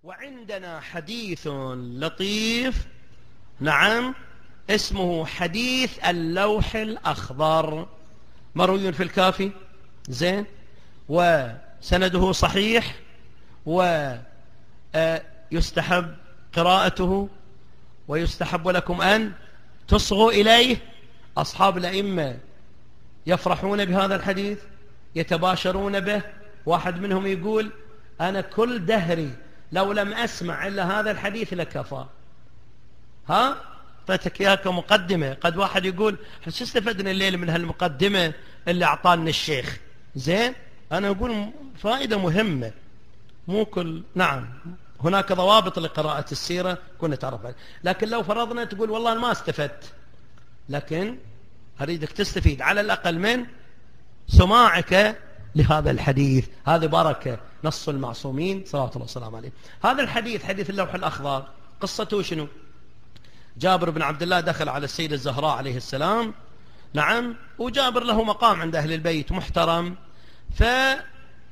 وعندنا حديث لطيف، نعم، اسمه حديث اللوح الأخضر، مروي في الكافي، زين، وسنده صحيح، ويستحب قراءته، ويستحب لكم أن تصغوا إليه. أصحاب الأئمة يفرحون بهذا الحديث، يتباشرون به. واحد منهم يقول: أنا كل دهري لو لم أسمع إلا هذا الحديث لكفى. ها، أعطيتك إياه كمقدمة. قد واحد يقول: شو استفدنا الليل من هالمقدمة اللي أعطانا الشيخ؟ زين، أنا أقول فائدة مهمة، مو كل، نعم، هناك ضوابط لقراءة السيرة كنا تعرفها. لكن لو فرضنا تقول: والله أنا ما استفدت، لكن أريدك تستفيد على الأقل من سماعك لهذا الحديث. هذه بركة، نص المعصومين صلوات الله وسلامه عليه. هذا الحديث، حديث اللوح الأخضر، قصته شنو؟ جابر بن عبد الله دخل على السيدة الزهراء عليه السلام، نعم، وجابر له مقام عند أهل البيت محترم، فرأى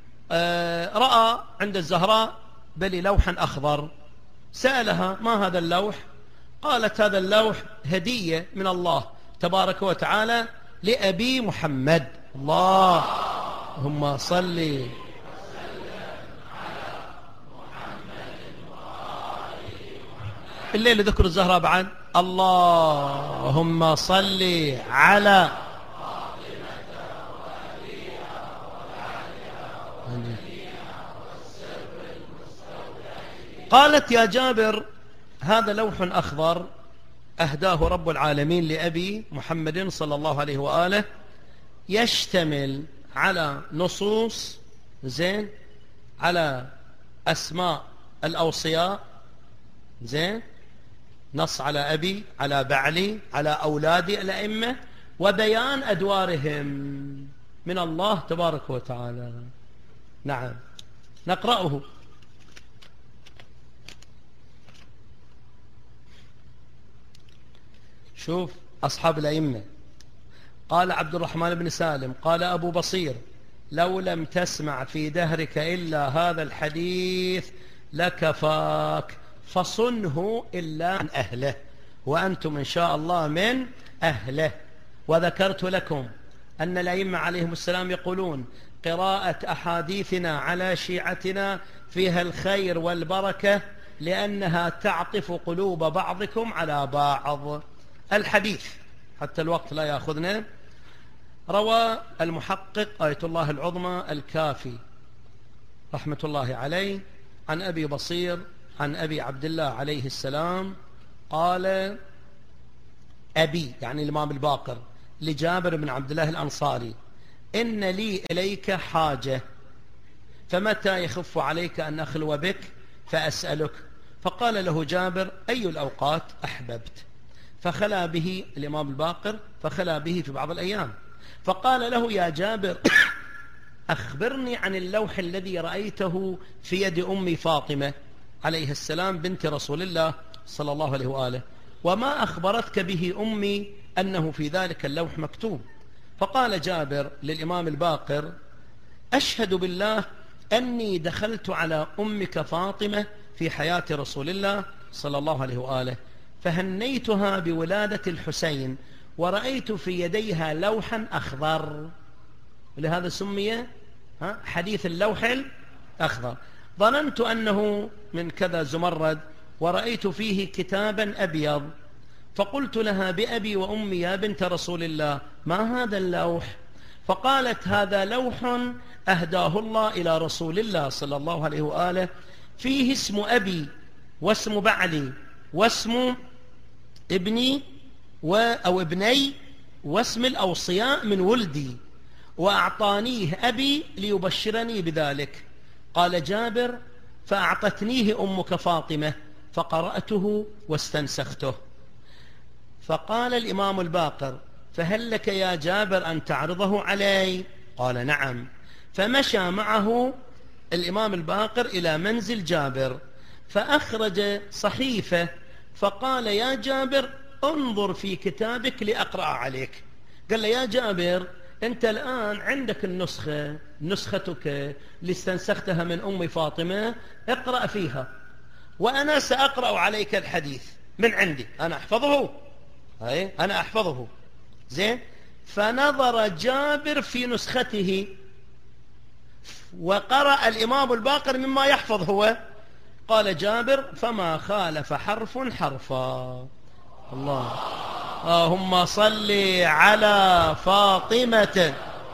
عند الزهراء بل لوحا أخضر. سألها: ما هذا اللوح؟ قالت: هذا اللوح هدية من الله تبارك وتعالى لأبي محمد. اللهم صل الليل ذكر الزهراء بعد. اللهم صل على قالت: يا جابر، هذا لوح أخضر أهداه رب العالمين لأبي محمد صلى الله عليه وآله، يشتمل على نصوص، زين، على أسماء الأوصياء، زين، نص على أبي، على بعلي، على أولادي الأئمة، وبيان أدوارهم من الله تبارك وتعالى. نعم، نقرأه. شوف أصحاب الأئمة. قال عبد الرحمن بن سالم: قال أبو بصير: لو لم تسمع في دهرك إلا هذا الحديث لكفاك، فصنه إلا عن أهله، وأنتم إن شاء الله من أهله. وذكرت لكم أن الأئمة عليهم السلام يقولون: قراءة أحاديثنا على شيعتنا فيها الخير والبركة، لأنها تعطف قلوب بعضكم على بعض. الحديث حتى الوقت لا يأخذنا. روى المحقق آية الله العظمى الكافي رحمة الله عليه عن أبي بصير عن أبي عبد الله عليه السلام قال: أبي، يعني الإمام الباقر، لجابر بن عبد الله الأنصاري: إن لي إليك حاجة، فمتى يخف عليك أن أخلو بك فأسألك؟ فقال له جابر: أي الأوقات أحببت؟ فخلا به الإمام الباقر، فخلا به في بعض الأيام، فقال له: يا جابر، أخبرني عن اللوح الذي رأيته في يد أمي فاطمة عليه السلام بنت رسول الله صلى الله عليه وآله، وما أخبرتك به أمي أنه في ذلك اللوح مكتوب؟ فقال جابر للإمام الباقر: أشهد بالله أني دخلت على أمك فاطمة في حياة رسول الله صلى الله عليه وآله، فهنيتها بولادة الحسين، ورأيت في يديها لوحا أخضر، ولهذا سمي حديث اللوح الأخضر. ظننت أنه من كذا زمرد، ورأيت فيه كتابا أبيض، فقلت لها: بأبي وأمي يا بنت رسول الله، ما هذا اللوح؟ فقالت: هذا لوح أهداه الله إلى رسول الله صلى الله عليه وآله، فيه اسم أبي واسم بعلي واسم ابني أو ابني واسم الأوصياء من ولدي، وأعطانيه أبي ليبشرني بذلك. قال جابر: فأعطتنيه أمك فاطمة، فقرأته واستنسخته. فقال الإمام الباقر: فهل لك يا جابر أن تعرضه علي؟ قال: نعم. فمشى معه الإمام الباقر إلى منزل جابر، فأخرج صحيفة، فقال: يا جابر، انظر في كتابك لأقرأ عليك. قال له: يا جابر، أنت الآن عندك النسخة، نسختك اللي استنسختها من أم فاطمة، اقرأ فيها. وأنا سأقرأ عليك الحديث من عندي، أنا أحفظه، أنا أحفظه زين. فنظر جابر في نسخته وقرأ الإمام الباقر مما يحفظ هو. قال جابر: فما خالف حرف حرفا. اللهم صل على فاطمة.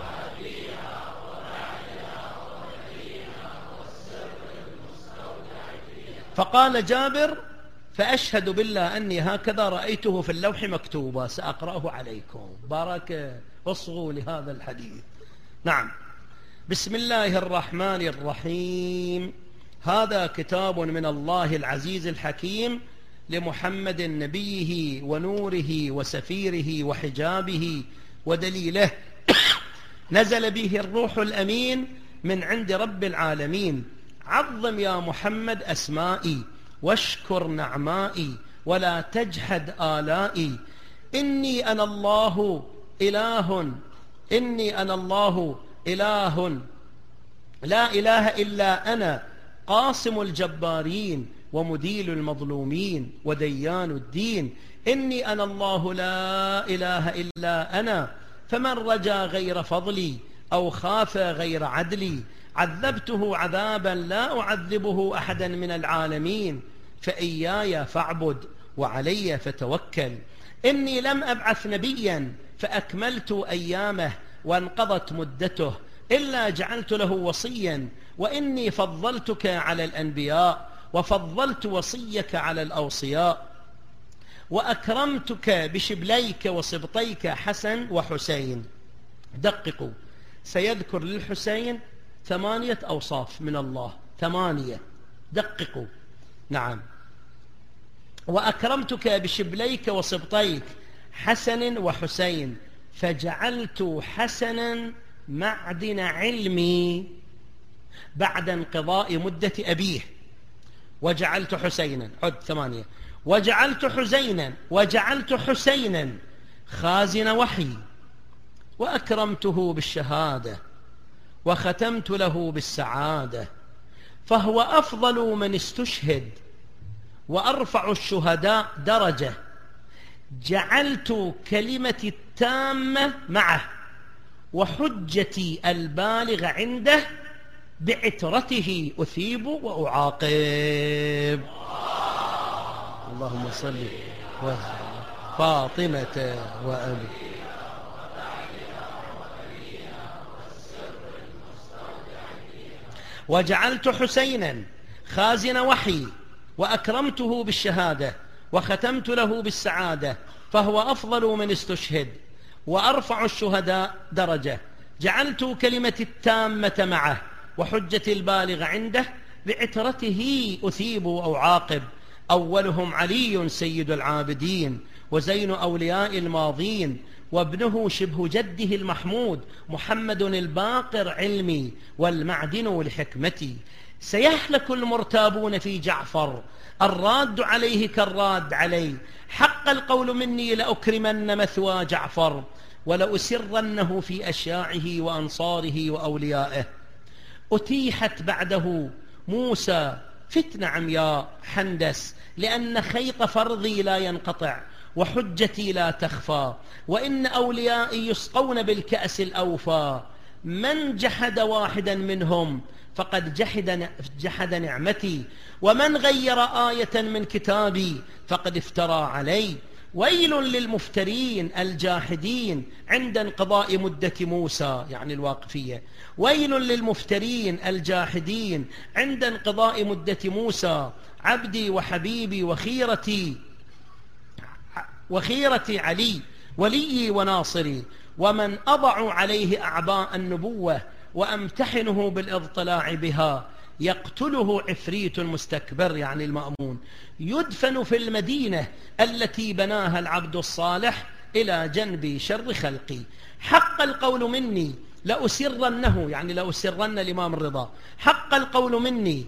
فقال جابر: فأشهد بالله أني هكذا رأيته في اللوح مكتوبا، سأقرأه عليكم. بارك اصغوا لهذا الحديث. نعم. بسم الله الرحمن الرحيم. هذا كتاب من الله العزيز الحكيم لمحمد نبيه ونوره وسفيره وحجابه ودليله، نزل به الروح الأمين من عند رب العالمين. عظم يا محمد أسمائي واشكر نعمائي ولا تجحد آلائي. إني أنا الله إله، إني أنا الله إله لا إله إلا أنا، قاسم الجبارين ومديل المظلومين وديان الدين. إني أنا الله لا إله إلا أنا، فمن رجا غير فضلي أو خاف غير عدلي عذبته عذابا لا أعذبه أحدا من العالمين. فإياي فاعبد وعلي فتوكل. إني لم أبعث نبيا فأكملت أيامه وانقضت مدته إلا جعلت له وصيا. وإني فضلتك على الأنبياء وفضلت وصيك على الأوصياء، وأكرمتك بشبليك وصبطيك حسن وحسين. دققوا، سيذكر للحسين 8 أوصاف من الله، 8. دققوا. نعم. وأكرمتك بشبليك وصبطيك حسن وحسين، فجعلت حسنا معدن علمي بعد انقضاء مدة أبيه، وجعلت حسينا، عد 8، وجعلت حسينا خازن وحي، وأكرمته بالشهادة وختمت له بالسعادة، فهو أفضل من استشهد وأرفع الشهداء درجة. جعلت كلمتي التامة معه وحجتي البالغ عنده، بعترته أثيب وأعاقب. اللهم صل وسلم فاطمة وأبي. وجعلت حسينا خازن وحي وأكرمته بالشهادة وختمت له بالسعادة، فهو أفضل من استشهد وأرفع الشهداء درجة. جعلت كلمتي التامة معه وحجتي البالغ عنده، بعترته أثيب أو عاقب. أولهم علي سيد العابدين وزين أولياء الماضين، وابنه شبه جده المحمود محمد الباقر علمي والمعدن لحكمتي. سيهلك المرتابون في جعفر، الراد عليه كالراد علي. حق القول مني لأكرمن مثوى جعفر، ولأسرنه في أشياعه وأنصاره وأوليائه. أتيحت بعده موسى فتنة عمياء حندس، لأن خيط فرضي لا ينقطع وحجتي لا تخفى، وإن أوليائي يسقون بالكأس الأوفى. من جحد واحدا منهم فقد جحد نعمتي، ومن غير آية من كتابي فقد افترى علي. ويل للمفترين الجاحدين عند انقضاء مدة موسى، يعني الواقفية. ويل للمفترين الجاحدين عند انقضاء مدة موسى، عبدي وحبيبي وخيرتي علي ولي وناصري، ومن أضع عليه أعباء النبوة وأمتحنه بالاضطلاع بها. يقتله عفريت مستكبر، يعني المأمون، يدفن في المدينة التي بناها العبد الصالح إلى جنب شر خلقي. حق القول مني لأسرنه، يعني لأسرن الإمام الرضا. حق القول مني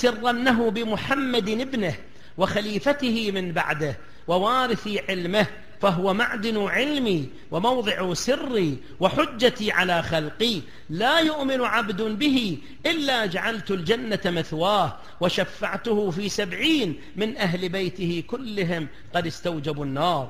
لأسرنه بمحمد ابنه وخليفته من بعده ووارث علمه فهو معدن علمي وموضع سري وحجتي على خلقي، لا يؤمن عبد به إلا جعلت الجنة مثواه، وشفعته في 70 من أهل بيته كلهم قد استوجبوا النار.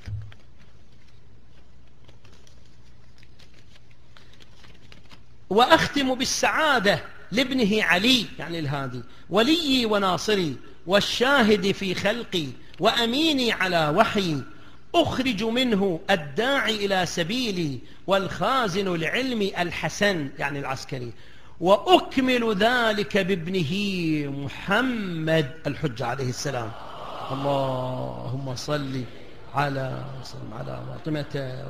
وأختم بالسعادة لابنه علي يعني الهادي، وليي وناصري والشاهد في خلقي وأميني على وحي، أخرج منه الداعي إلى سبيلي والخازن العلم الحسن يعني العسكري، وأكمل ذلك بابنه محمد الحجة عليه السلام. اللهم صل على فاطمة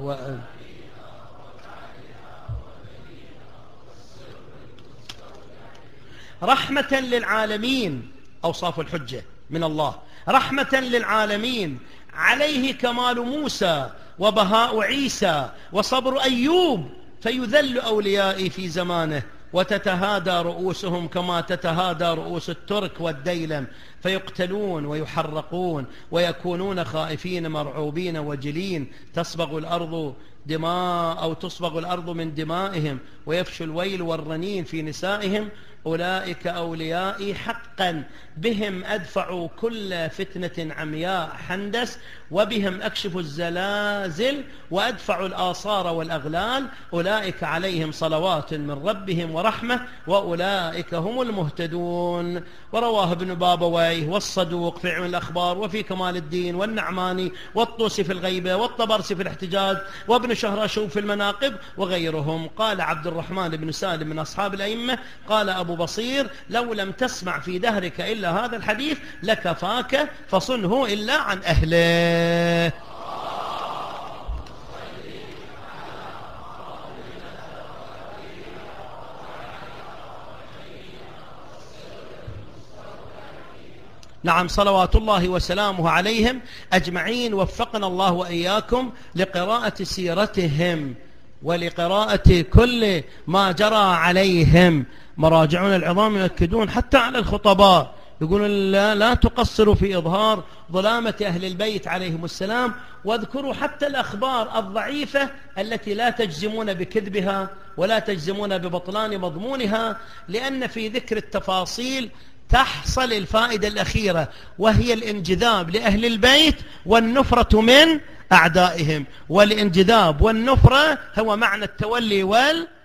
رحمة للعالمين. أوصاف الحجة من الله: رحمة للعالمين، عليه كمال موسى وبهاء عيسى وصبر أيوب، فيذل أوليائي في زمانه وتتهادى رؤوسهم كما تتهادى رؤوس الترك والديلم، فيقتلون ويحرقون ويكونون خائفين مرعوبين وجلين، تصبغ الأرض دماء أو تصبغ الأرض من دمائهم، ويفشو الويل والرنين في نسائهم. أولئك أوليائي حقا، بهم أدفع كل فتنة عمياء حندس، وبهم أكشف الزلازل وأدفع الآصار والأغلال. أولئك عليهم صلوات من ربهم ورحمة، وأولئك هم المهتدون. ورواه ابن بابويه والصدوق في علم الأخبار، وفي كمال الدين والنعماني والطوسي في الغيبة والطبرسي في الاحتجاج، وابن شهراشوب في المناقب وغيرهم. قال عبد الرحمن بن سالم من أصحاب الأئمة: قال أبو بصير: لو لم تسمع في دهرك إلا هذا الحديث لكفاك، فصنه إلا عن أهله. نعم، صلوات الله وسلامه عليهم أجمعين. وفقنا الله وإياكم لقراءة سيرتهم ولقراءة كل ما جرى عليهم. مراجعون العظام يؤكدون حتى على الخطباء، يقولون لا تقصروا في إظهار ظلامة أهل البيت عليهم السلام، واذكروا حتى الأخبار الضعيفة التي لا تجزمون بكذبها ولا تجزمون ببطلان مضمونها، لأن في ذكر التفاصيل تحصل الفائدة الأخيرة، وهي الانجذاب لأهل البيت والنفرة من أعدائهم. والانجذاب والنفرة هو معنى التولي